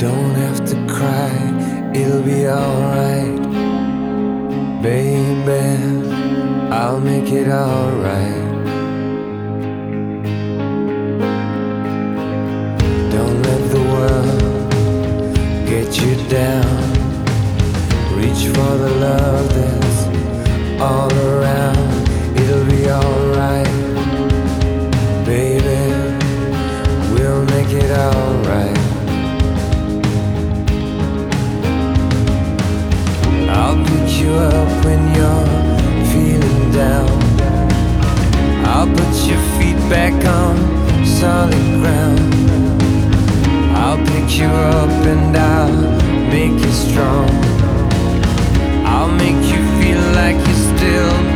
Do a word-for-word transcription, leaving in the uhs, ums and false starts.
Don't have to cry, it'll be alright. Baby, I'll make it alright. Don't let the world get you down. Reach for the love that's all around. It'll be alright. Baby, we'll make it alright. I'll pick you up when you're feeling down. I'll put your feet back on solid ground. I'll pick you up and I'll make you strong. I'll make you feel like you're still